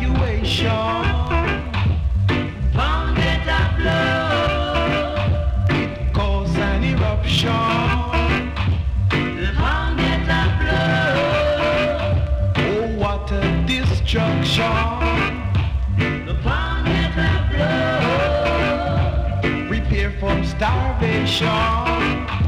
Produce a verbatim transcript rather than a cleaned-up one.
evacuation. Fountain of blood, it caused an eruption. The fountain of blood, oh what a destruction. The fountain of blood, prepare for starvation.